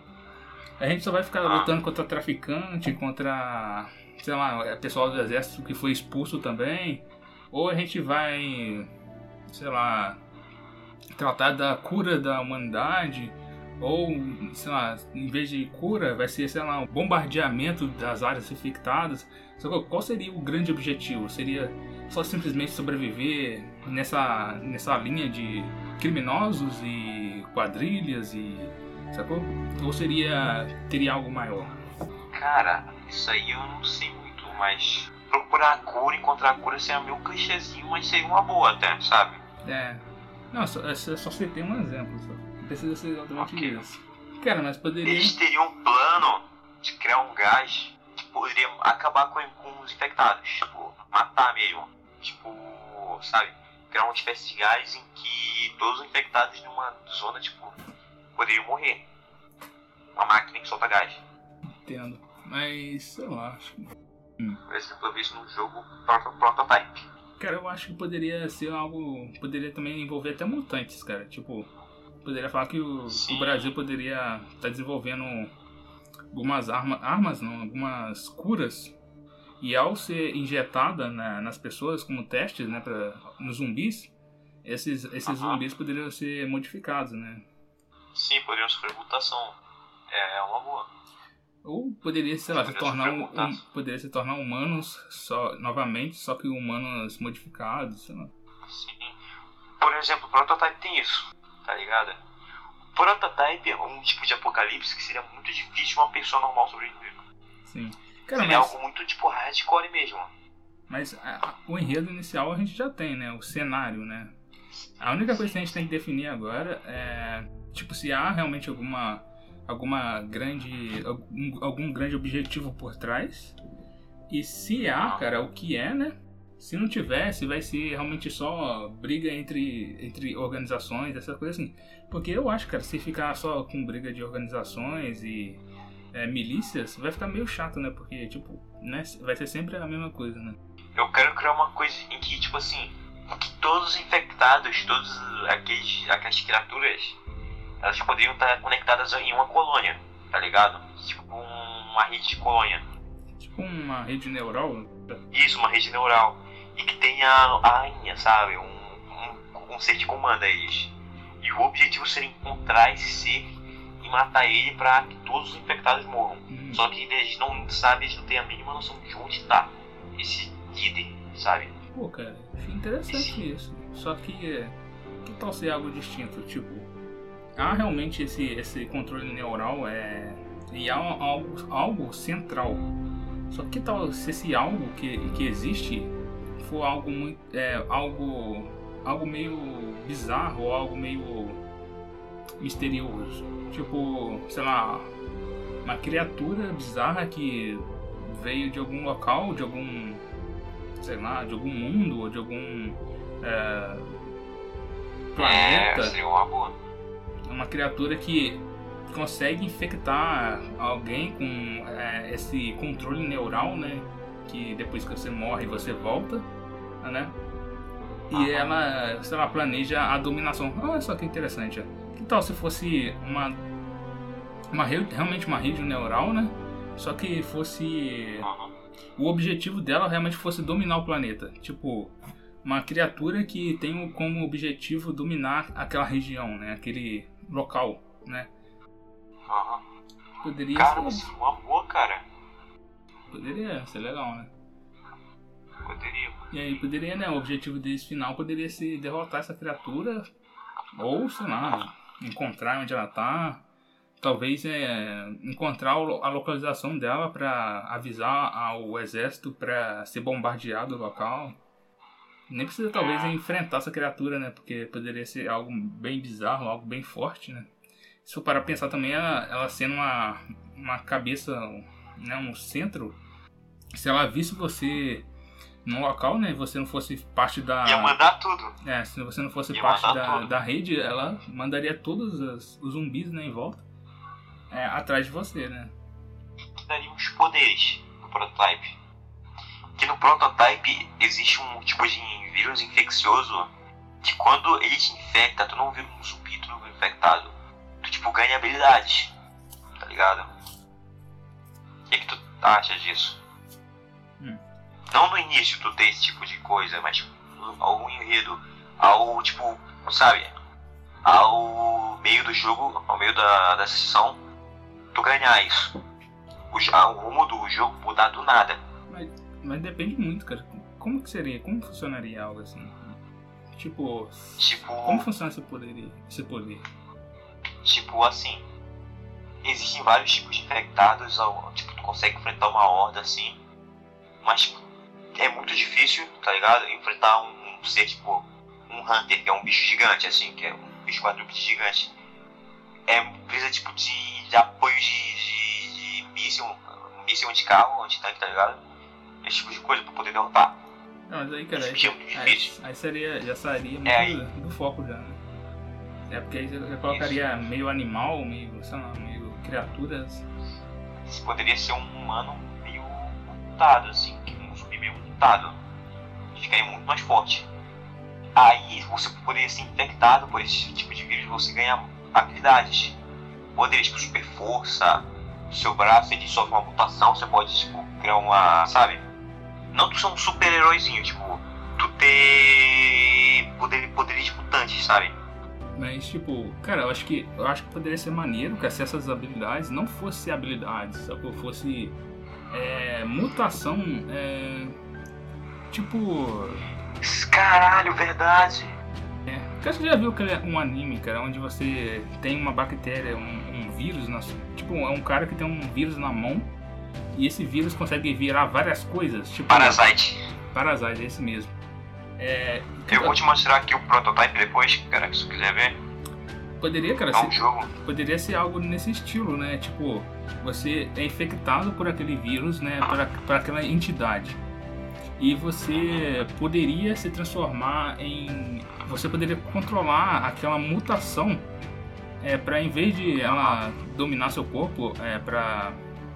a gente só vai ficar lutando contra traficante, contra, sei lá, pessoal do exército que foi expulso também, ou a gente vai, sei lá, tratar da cura da humanidade, Ou, sei lá, em vez de cura, vai ser, sei lá, um bombardeamento das áreas infectadas. Qual seria o grande objetivo? Seria só simplesmente sobreviver nessa, nessa linha de criminosos e quadrilhas e... sacou? Ou seria... teria algo maior? Cara, isso aí eu não sei muito, mas... procurar a cura, encontrar a cura seria meio clichêzinho, mas seria uma boa até, sabe? É. Não, só, é só você ter um exemplo, só. Não precisa ser exatamente Ok. isso. Cara, mas poderia... Eles teriam um plano de criar um gás que poderia acabar com, com os infectados, tipo, matar mesmo. Tipo, sabe? Criar uma espécie de gás em que todos os infectados de uma zona, tipo, poderiam morrer. Uma máquina que solta gás. Entendo. Mas, sei lá, acho que... Por exemplo, eu vi isso no jogo Proto- Prototype. Cara, eu acho que poderia ser algo... poderia também envolver até mutantes, cara. Tipo, poderia falar que o, o Brasil poderia estar desenvolvendo algumas armas... armas não, algumas curas. E ao ser injetada na, nas pessoas como testes, né, pra, nos zumbis, esses, esses Aham. zumbis poderiam ser modificados, né? Sim, poderiam sofrer mutação. É, é uma boa. Ou poderia, sei lá, se Poderia tornar, sofrer um, um, mutação. poderia se tornar humanos só, novamente, só que humanos modificados, sei lá. Sim. Por exemplo, o Prototype tem isso, tá ligado? O Prototype é um tipo de apocalipse que seria muito difícil uma pessoa normal sobreviver. Sim. Cara, Seria mas, algo muito tipo hardcore mesmo. mas a- a- o enredo inicial a gente já tem, né? O cenário, né? A única coisa que a gente tem que definir agora é, tipo, se há realmente alguma, alguma grande, algum, algum grande objetivo por trás. E se há, cara, o que é, né? Se não tiver, se vai ser realmente só briga entre, entre organizações, essa coisa assim. Porque eu acho, cara, se ficar só com briga de organizações e é, milícias, vai ficar meio chato, né? Porque, tipo, né? Vai ser sempre a mesma coisa, né? Eu quero criar uma coisa em que, tipo assim, que todos os infectados, todos aqueles, aquelas criaturas, elas poderiam estar conectadas em uma colônia, tá ligado? Tipo uma rede de colônia. Tipo uma rede neural. Isso, uma rede neural. E que tenha a rainha, sabe? Um, um, um ser que comanda eles. E o objetivo seria encontrar esse ser e matar ele pra que todos os infectados morram. Hum. Só que eles não sabem, eles não têm a mínima noção de onde tá esse líder, sabe? Pô, cara, achei interessante isso. Só que, que tal ser algo distinto? Tipo, há realmente esse, esse controle neural é, e há algo, algo central. Só que tal se esse algo que, que existe for algo muito, é, algo, algo meio bizarro ou algo meio misterioso? Tipo, sei lá, uma criatura bizarra que veio de algum local, de algum, sei lá, de algum mundo ou de algum é, planeta. É, seria uma boa. Uma criatura que consegue infectar alguém com é, esse controle neural, né? Que depois que você morre você volta, né? E Aham. ela, sei lá, planeja a dominação. Olha só que interessante. Ó. Que tal se fosse uma, uma rede, realmente uma rede neural, né? Só que fosse Uhum. o objetivo dela realmente fosse dominar o planeta. Tipo, uma criatura que tem como objetivo dominar aquela região, né? Aquele local, né? Uhum. Poderia Cara, ser, seria uma boa, cara. poderia ser legal, né? Poderia. E aí poderia, né? O objetivo deles final poderia ser derrotar essa criatura ou, sei lá, encontrar onde ela tá. Talvez é, encontrar a localização dela para avisar ao exército para ser bombardeado o local. Nem precisa talvez enfrentar essa criatura, né? Porque poderia ser algo bem bizarro, algo bem forte, né? Se for para pensar também, ela, ela sendo uma, uma cabeça, né? Um centro. Se ela visse você no local, né? Você não fosse parte da... Ia mandar tudo. É, se você não fosse Ia parte mandar da, tudo. da rede, ela mandaria todos os, os zumbis, né, em volta, é, atrás de você, né? Que daria uns poderes no Prototype. Que no Prototype existe um tipo de vírus infeccioso que quando ele te infecta, tu não vira um zumbi, tu não vira infectado. Tu tipo ganha habilidades, tá ligado? O que, que tu acha disso? Hum. Não no início tu ter esse tipo de coisa, mas tipo, ao enredo, ao tipo, sabe? ao meio do jogo, ao meio da, da sessão, tu ganhar isso. O, o rumo do jogo mudar do nada. Mas, mas depende muito, cara. Como que seria? Como funcionaria algo assim? Tipo, tipo como funciona esse poder? Esse poder? Tipo assim, existem vários tipos de infectados, tipo, tu consegue enfrentar uma horda assim, mas tipo, é muito difícil, tá ligado? Enfrentar um, um ser tipo um Hunter, que é um bicho gigante assim, que é um bicho quadrúpede gigante. É, precisa tipo de, de apoio de, de, de míssil, míssil anti-carro, anti-tanque, tá ligado? Esse tipo de coisa pra poder derrotar. Não, mas aí, cara, aí, aí, aí seria, já sairia muito é, do, do foco já, né? É porque aí você colocaria isso. Meio animal, meio, sei lá, meio criaturas. Isso poderia ser um humano meio mutado, assim, um zumbi meio mutado. Ficaria muito mais forte. Aí você poderia ser infectado por esse tipo de vírus, você ganha habilidades. Poderes tipo super força, seu braço ele sofre uma mutação, você pode tipo, criar uma. Sabe? Não tu ser um super heróizinho, tipo, tu ter poder, poderes mutantes, sabe? Mas tipo, cara, eu acho que eu acho que poderia ser maneiro que se essas habilidades não fossem habilidades, sabe? Fosse é, mutação, é, tipo. Caralho, verdade! É, cara, você já viu um anime, cara, onde você tem uma bactéria, um, um vírus, na, tipo, é um cara que tem um vírus na mão e esse vírus consegue virar várias coisas, tipo... Parasite. Parasite, é esse mesmo. É, eu vou te mostrar aqui o prototype depois, cara, se você quiser ver. Poderia, cara, é um ser, jogo. Poderia ser algo nesse estilo, né? Tipo, você é infectado por aquele vírus, né? Por, por aquela entidade. E você poderia se transformar em... Você poderia controlar aquela mutação é, para, em vez de ela dominar seu corpo, é, para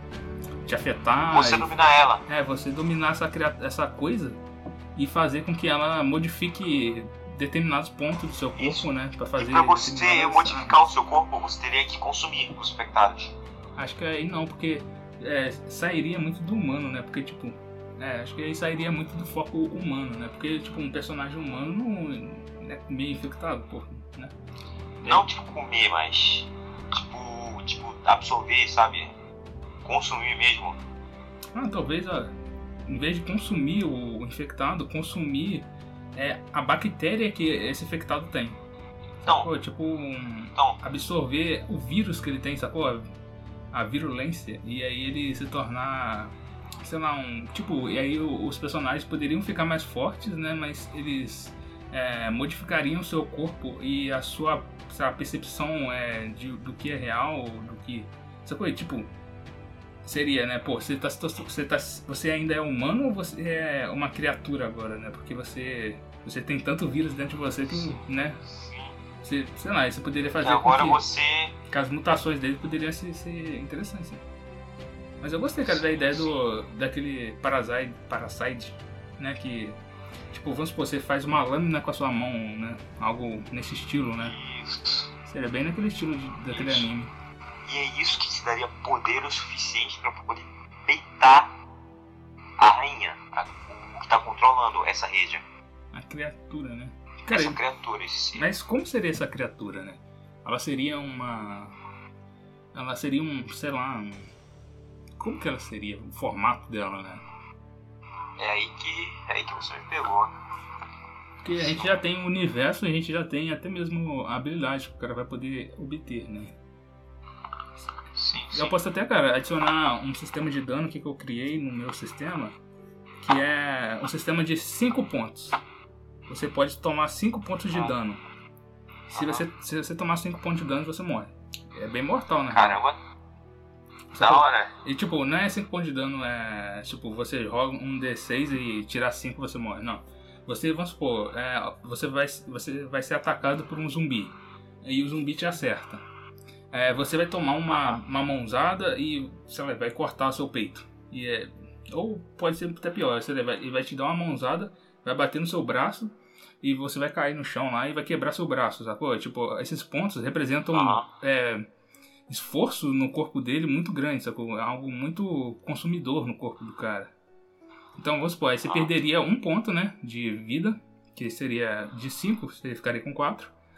te afetar... Você e, dominar ela. É, você dominar essa, essa coisa e fazer com que ela modifique determinados pontos do seu corpo, Isso. né? Pra fazer... E pra você modificar o seu corpo, você teria que consumir os infectados. Acho que aí não, porque é, sairia muito do humano, né? Porque, tipo... É, acho que aí sairia muito do foco humano, né? Porque, tipo, um personagem humano não é meio infectado, pô, né? Não, tipo, comer, mas... Tipo, tipo, absorver, sabe? Consumir mesmo. Ah, talvez, ó, em vez de consumir o infectado, consumir é, a bactéria que esse infectado tem. Então, sacou? Tipo, um, então, absorver o vírus que ele tem, sacou? A virulência, e aí ele se tornar... sei lá, um... Tipo, e aí os personagens poderiam ficar mais fortes, né? Mas eles é, modificariam o seu corpo e a sua lá, percepção é, de, do que é real, do que... Sacou? Tipo, seria, né? Pô, você, tá, você, tá, você ainda é humano ou você é uma criatura agora, né? Porque você, você tem tanto vírus dentro de você que, né? Você, sei lá, você poderia fazer agora com que, você... que as mutações dele poderiam ser, ser interessantes, né? Mas eu gostei, cara, da ideia do, daquele Parasite, Parasite, né, que, tipo, vamos supor, você faz uma lâmina com a sua mão, né, algo nesse estilo, né. Isso. Seria bem naquele estilo de, daquele isso. anime. E é isso que te daria poder o suficiente pra poder peitar a rainha, a, o que tá controlando essa rede. A criatura, né. Cara, essa criatura, esse ser. Mas como seria essa criatura, né? Ela seria uma... Ela seria um, sei lá, um... Como que ela seria? O formato dela, né? É aí que, é aí que você me pegou. Porque a gente já tem o universo, a gente já tem até mesmo a habilidade que o cara vai poder obter, né? Sim, sim. Eu posso até, cara, adicionar um sistema de dano que eu criei no meu sistema, que é um sistema de cinco pontos. Você pode tomar cinco pontos de dano. Se você, se você tomar cinco pontos de dano, você morre. É bem mortal, né? Caramba! Da hora! E tipo, não é cinco pontos de dano, é tipo, você joga um D seis e tirar cinco você morre. Não. Você, vamos supor, é, você, vai, você vai ser atacado por um zumbi. E o zumbi te acerta. É, você vai tomar uma, uma mãozada e, sei lá, vai cortar o seu peito. E é, ou pode ser até pior, você vai, ele vai te dar uma mãozada, vai bater no seu braço e você vai cair no chão lá e vai quebrar seu braço, sacou? Tipo, esses pontos representam uhum. é, esforço no corpo dele muito grande, sacou? É algo muito consumidor no corpo do cara. Então, vamos supor, aí você perderia um ponto, né, de vida, que seria de cinco, você ficaria com quatro.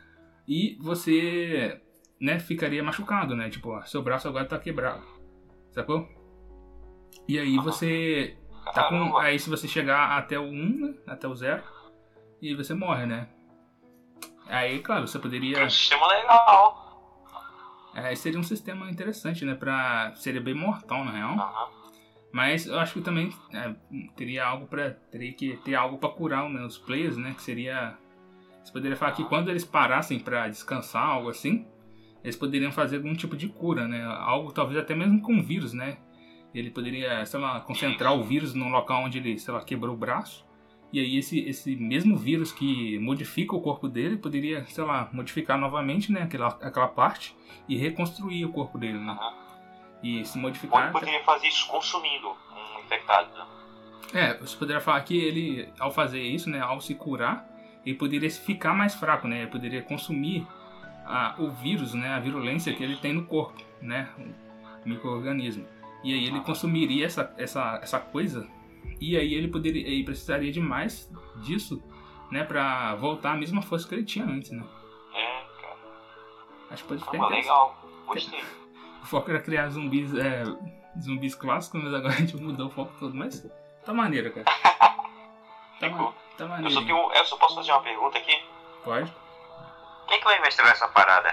e você, né, ficaria machucado, né? Tipo, ó, seu braço agora tá quebrado, sacou? E aí você tá com... Aí se você chegar até o um, né, até o zero, e você morre, né? Aí, claro, você poderia... Um sistema legal. É, seria um sistema interessante, né? Pra... Seria bem mortal, na real. Uhum. Mas eu acho que também é, teria algo pra... Teria que ter algo pra curar, né, os players, né? Que seria... Você poderia falar que quando eles parassem pra descansar, algo assim, eles poderiam fazer algum tipo de cura, né? Algo talvez até mesmo com vírus, né? Ele poderia, sei lá, concentrar o vírus num local onde ele, sei lá, quebrou o braço. E aí esse, esse mesmo vírus que modifica o corpo dele poderia, sei lá, modificar novamente, né, aquela, aquela parte e reconstruir o corpo dele, né? Uhum. E se modificar... Ou poderia fazer isso consumindo um infectado, né? É, você poderia falar que ele, ao fazer isso, né, ao se curar, ele poderia ficar mais fraco, né? Ele poderia consumir a, o vírus, né, a virulência que ele tem no corpo, né, o micro-organismo. E aí ele consumiria essa, essa, essa coisa, e aí ele poderia, ele precisaria de mais disso, né, pra voltar à mesma força que ele tinha antes, né? É, cara. Acho que pode ficar Ah, legal. Gostei. O foco era criar zumbis, é, zumbis clássicos, mas agora a gente mudou o foco todo. Mas tá maneiro, cara. Tá, Ficou. tá Eu maneiro. só, tenho, eu só posso fazer uma pergunta aqui? Pode? Quem que vai mestrar essa parada?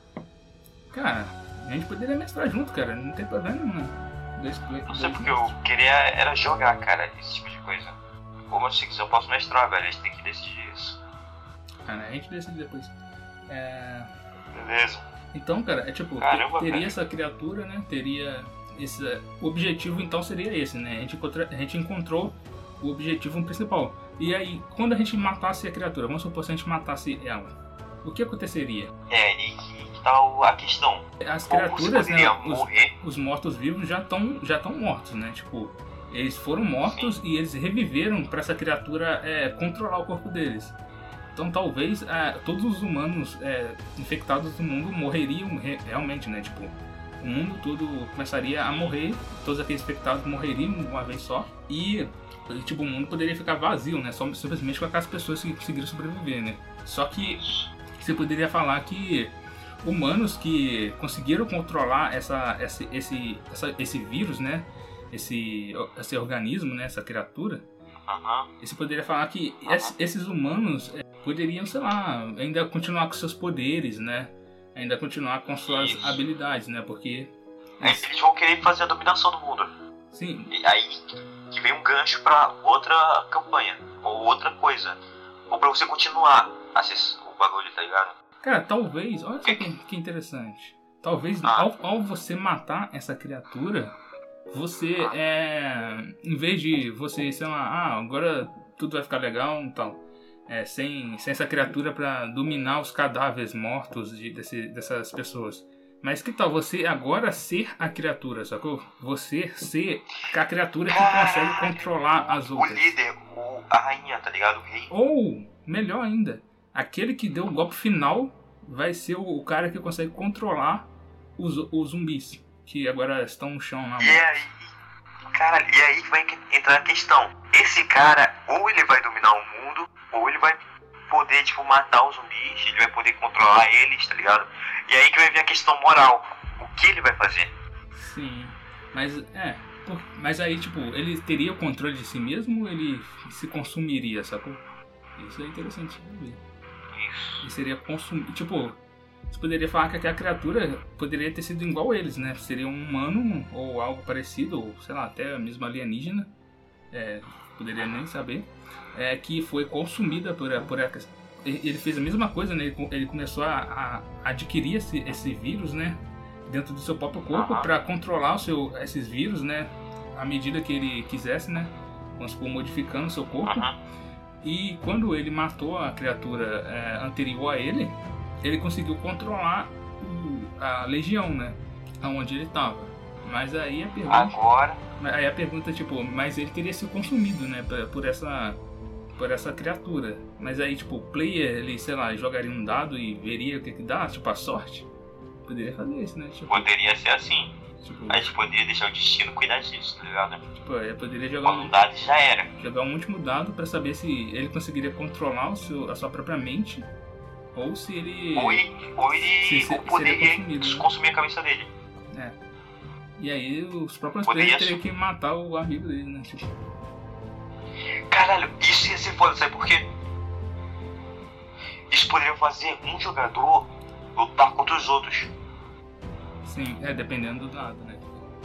Cara, a gente poderia mestrar junto, cara. Não tem problema nenhum, né? Dois play, Não sei dois porque eu queria era jogar, cara, esse tipo de coisa. Como se quiser eu posso mestrar, velho. A gente tem que decidir isso. Ah, né? A gente decide depois. É... Beleza. Então, cara, é tipo, Caramba, teria velho. essa criatura, né? Teria esse... O objetivo, então, seria esse, né? A gente, encontra... a gente encontrou o objetivo principal. E aí, quando a gente matasse a criatura, vamos supor se a gente matasse ela, o que aconteceria? É, e que tá o- a questão. As Como criaturas, você né? poderia Os, morrer? os mortos-vivos já estão já tão mortos, né? Tipo, eles foram mortos e eles reviveram para essa criatura é, controlar o corpo deles. Então talvez é, todos os humanos é, infectados do mundo morreriam re- realmente, né? Tipo, o mundo todo começaria a morrer, todos aqueles infectados morreriam de uma vez só e tipo, o mundo poderia ficar vazio, né? Só simplesmente com aquelas pessoas que conseguiram sobreviver, né? Só que você poderia falar que humanos que conseguiram controlar essa, esse, esse, essa, esse vírus, né? Esse, esse organismo, né? Essa criatura. Aham. E você poderia falar que es- esses humanos é, poderiam, sei lá, ainda continuar com seus poderes, né? Ainda continuar com suas Isso. habilidades, né? Porque, Aí eles vão querer fazer a dominação do mundo. sim, E aí que vem um gancho pra outra campanha. Ou outra coisa. Ou pra você continuar acess- o bagulho, tá ligado? cara, talvez, olha só que, que interessante. Talvez Ah. ao, ao você matar essa criatura, você é. Em vez de você, sei lá, ah, agora tudo vai ficar legal e tal. É, sem, sem essa criatura pra dominar os cadáveres mortos de, desse, dessas pessoas. Mas que tal você agora ser a criatura, sacou? Você ser a criatura que consegue controlar as O outras. líder, o, a rainha, tá ligado? O rei. Ou, melhor ainda, aquele que deu o golpe final vai ser o, o cara que consegue controlar os, os zumbis, que agora estão no chão lá. E aí, cara, e aí vai entrar a questão. Esse cara, ou ele vai dominar o mundo, ou ele vai poder, tipo, matar os zumbis, ele vai poder controlar eles, tá ligado? E aí que vai vir a questão moral. O que ele vai fazer? Sim, mas é, por- mas aí tipo, ele teria o controle de si mesmo ou ele se consumiria, sacou? Isso é interessante de ver. Isso. Ele seria consumir, tipo, você poderia falar que aquela criatura poderia ter sido igual a eles, né? Seria um humano ou algo parecido, ou sei lá, até mesmo alienígena, é, poderia nem saber, é, que foi consumida por, por essa. Ele fez a mesma coisa, né? Ele, co- ele começou a, a adquirir esse, esse vírus, né? Dentro do seu próprio corpo Aham. para controlar o seu, esses vírus, né? À medida que ele quisesse, né? Vamos supor, modificando o seu corpo. Aham. E quando ele matou a criatura é, anterior a ele, ele conseguiu controlar o- a legião, né? Aonde ele estava. Mas aí a pergunta, Agora, aí a pergunta tipo, mas ele teria sido consumido, né? Por, por essa, por essa criatura. Mas aí tipo, o player, ele, sei lá, jogaria um dado e veria o que que dá, tipo a sorte. Poderia fazer isso, né? Tipo, poderia ser assim. tipo, A gente poderia deixar o destino cuidar disso, tá ligado? tipo, ele poderia jogar Quando um, um dado já era. jogar um último dado para saber se ele conseguiria controlar o seu, a sua própria mente Ou se ele... Ou ele, ou ele se, se, poderia consumido, né? consumir a cabeça dele. É. E aí os próprios Poderia players teriam que matar o amigo dele, né? Tipo... Caralho, isso ia ser foda, sabe por quê? Eles poderiam fazer um jogador lutar contra os outros. Sim, é, dependendo do dado, né?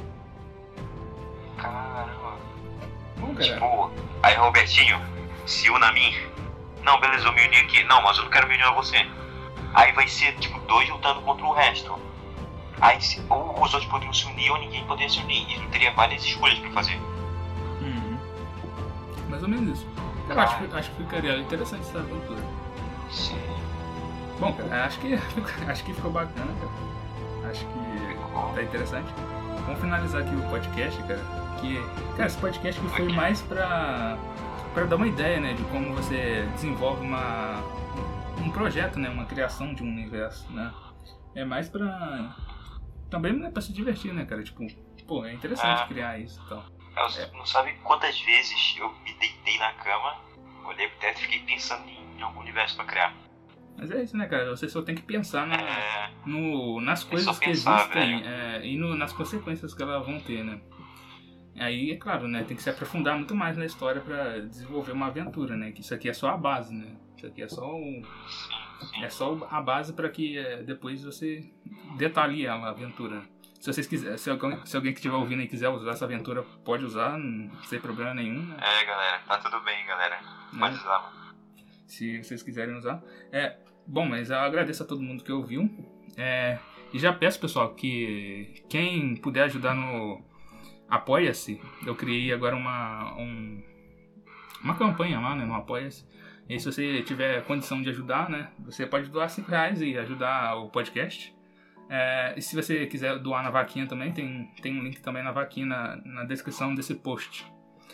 Caramba. Bom, cara. Tipo, aí Robertinho, se una a mim. Não, beleza, eu me uni aqui. Não, mas eu não quero me unir a você. Aí vai ser, tipo, dois lutando contra o resto. Aí, se, ou os outros poderiam se unir ou ninguém poderia se unir. E teria várias escolhas pra fazer. Uhum. Mais ou menos isso. Cara, acho, que- acho que ficaria interessante essa aventura. Sim. Bom, cara, acho que, acho que ficou bacana, cara. Acho que tá interessante. Vamos finalizar aqui o podcast, cara. Que, cara, esse podcast que foi mais pra, pra dar uma ideia, né, de como você desenvolve uma, um projeto, né, uma criação de um universo, né. É mais pra... Também, né, pra se divertir, né, cara. Tipo, pô, é interessante É. criar isso e tal. Eu não sabe quantas vezes eu me deitei na cama, olhei pro teto e fiquei pensando em algum universo pra criar. Mas é isso, né, cara? Você só tem que pensar na, É, no, nas coisas só que pensar, existem é, e no, nas consequências que elas vão ter, né? Aí, é claro, né? Tem que se aprofundar muito mais na história pra desenvolver uma aventura, né? Que isso aqui é só a base, né? Isso aqui é só o, sim, sim. é só a base pra que é, depois você detalhe a aventura. Se vocês quiserem, se alguém, se alguém que estiver ouvindo e quiser usar essa aventura, pode usar, não, sem problema nenhum, né? É, galera, tá tudo bem, galera. Pode usar, mano. Se vocês quiserem usar. É, bom, mas eu agradeço a todo mundo que ouviu. É, e já peço, pessoal, que quem puder ajudar no Apoia-se, eu criei agora uma, um, uma campanha lá, né, no Apoia-se. E se você tiver condição de ajudar, né, você pode doar cinco reais e ajudar o podcast. É, e se você quiser doar na vaquinha também, tem, tem um link também na vaquinha na, na descrição desse post.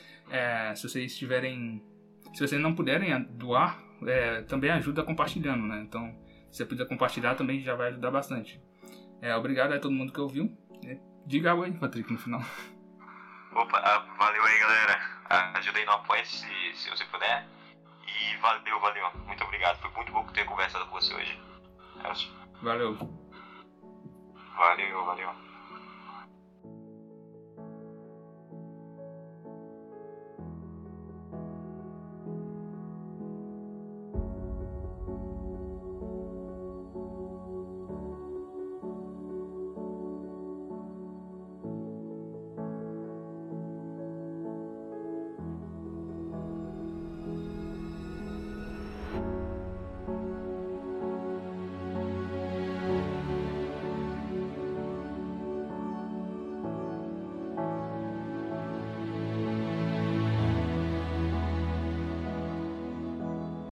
É, se vocês tiverem... Se vocês não puderem doar, é, também ajuda compartilhando, né? Então, se você puder compartilhar também já vai ajudar bastante. É, obrigado a todo mundo que ouviu. É, diga algo aí, Patrick, no final. Opa, ah, valeu aí, galera. Ah, ajuda aí no apoio se, se você puder. E valeu, valeu. Muito obrigado. Foi muito bom ter conversado com você hoje. Valeu. Valeu, valeu.